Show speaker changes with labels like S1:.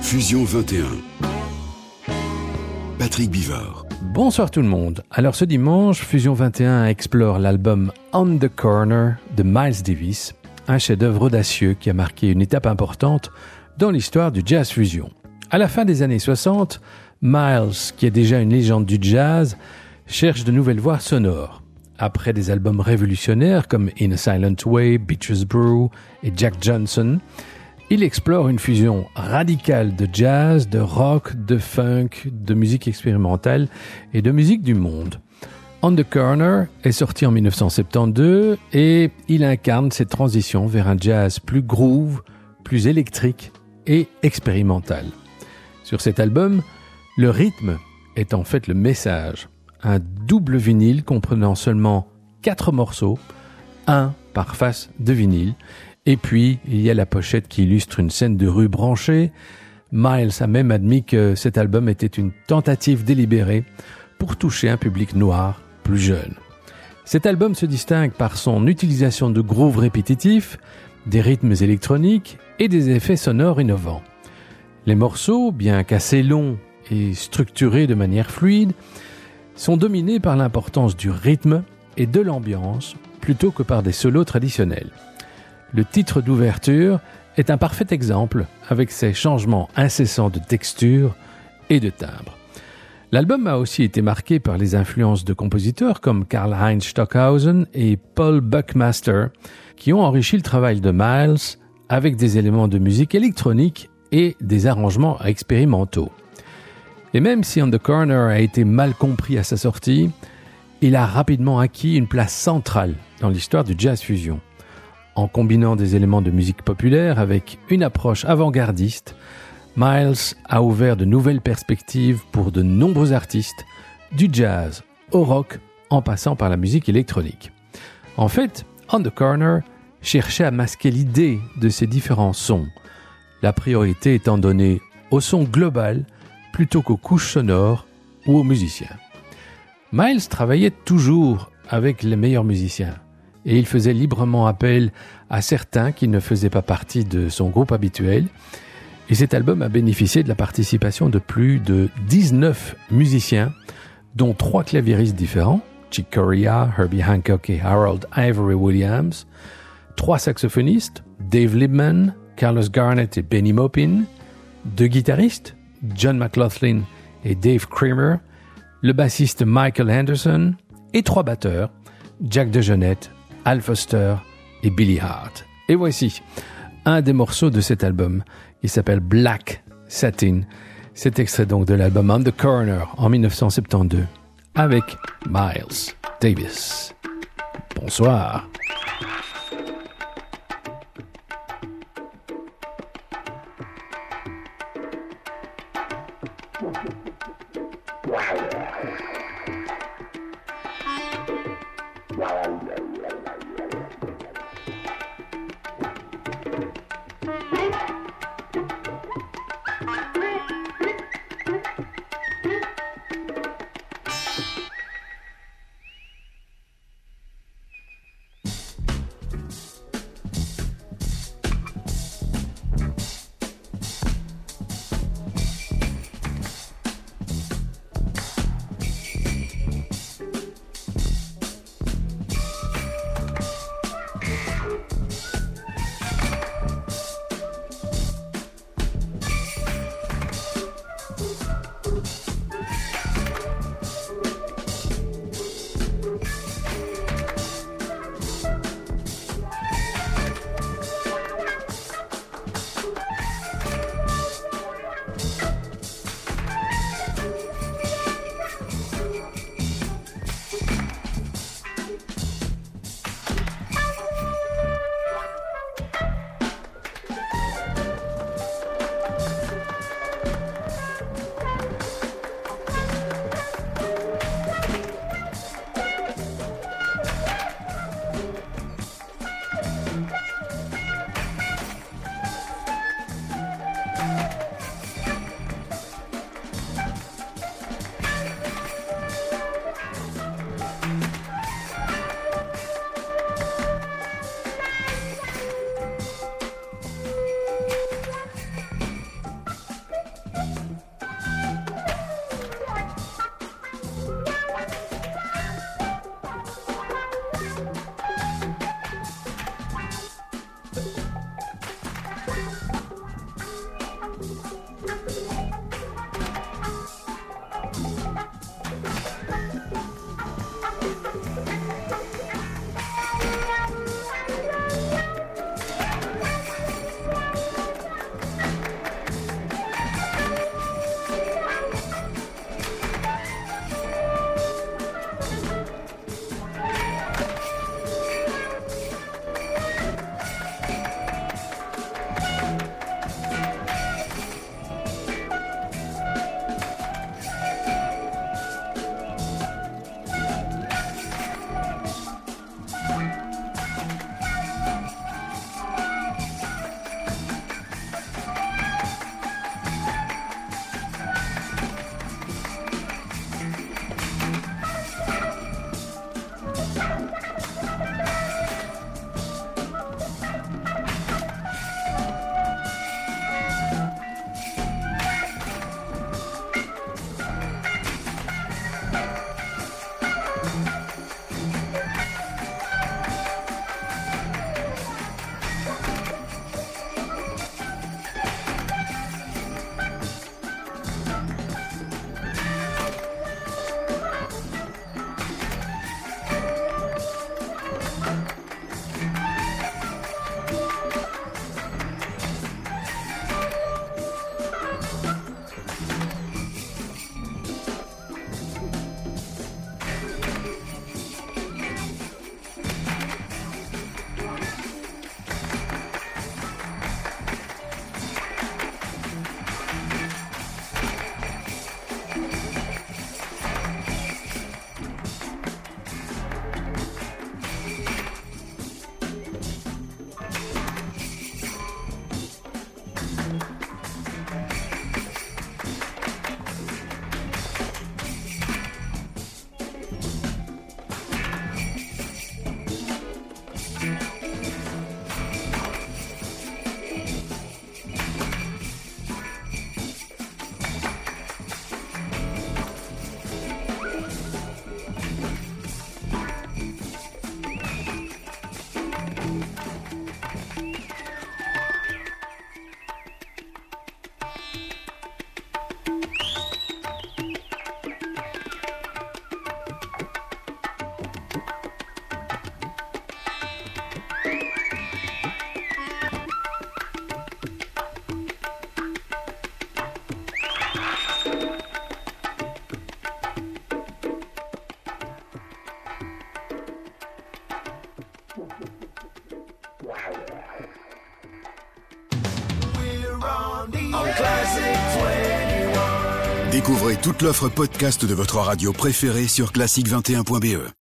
S1: Fusion 21. Patrick Bivard.
S2: Bonsoir tout le monde. Alors ce dimanche, Fusion 21 explore l'album On the Corner de Miles Davis, un chef-d'œuvre audacieux qui a marqué une étape importante dans l'histoire du jazz fusion. À la fin des années 60, Miles, qui est déjà une légende du jazz, cherche de nouvelles voies sonores. Après des albums révolutionnaires comme In a Silent Way, Beaches Brew et Jack Johnson, il explore une fusion radicale de jazz, de rock, de funk, de musique expérimentale et de musique du monde. On the Corner est sorti en 1972 et il incarne cette transition vers un jazz plus groove, plus électrique et expérimental. Sur cet album, le rythme est en fait le message. Un double vinyle comprenant seulement 4 morceaux, un par face de vinyle. Et puis, il y a la pochette qui illustre une scène de rue branchée. Miles a même admis que cet album était une tentative délibérée pour toucher un public noir plus jeune. Cet album se distingue par son utilisation de grooves répétitifs, des rythmes électroniques et des effets sonores innovants. Les morceaux, bien qu'assez longs et structurés de manière fluide, sont dominés par l'importance du rythme et de l'ambiance plutôt que par des solos traditionnels. Le titre d'ouverture est un parfait exemple avec ses changements incessants de texture et de timbre. L'album a aussi été marqué par les influences de compositeurs comme Karlheinz Stockhausen et Paul Buckmaster qui ont enrichi le travail de Miles avec des éléments de musique électronique et des arrangements expérimentaux. Et même si On the Corner a été mal compris à sa sortie, il a rapidement acquis une place centrale dans l'histoire du jazz fusion. En combinant des éléments de musique populaire avec une approche avant-gardiste, Miles a ouvert de nouvelles perspectives pour de nombreux artistes, du jazz au rock en passant par la musique électronique. En fait, On the Corner cherchait à masquer l'idée de ces différents sons, la priorité étant donnée au son global plutôt qu'aux couches sonores ou aux musiciens. Miles travaillait toujours avec les meilleurs musiciens et il faisait librement appel à certains qui ne faisaient pas partie de son groupe habituel. Et cet album a bénéficié de la participation de plus de 19 musiciens, dont 3 claviéristes différents, Chick Corea, Herbie Hancock et Harold Ivory Williams, 3 saxophonistes, Dave Liebman, Carlos Garnett et Benny Maupin, 2 guitaristes, John McLaughlin et Dave Kramer, le bassiste Michael Henderson et 3 batteurs, Jack DeJohnette, Al Foster et Billy Hart. Et voici un des morceaux de cet album qui s'appelle Black Satin. C'est extrait donc de l'album On the Corner en 1972 avec Miles Davis. Bonsoir.
S1: Découvrez toute l'offre podcast de votre radio préférée sur classique21.be.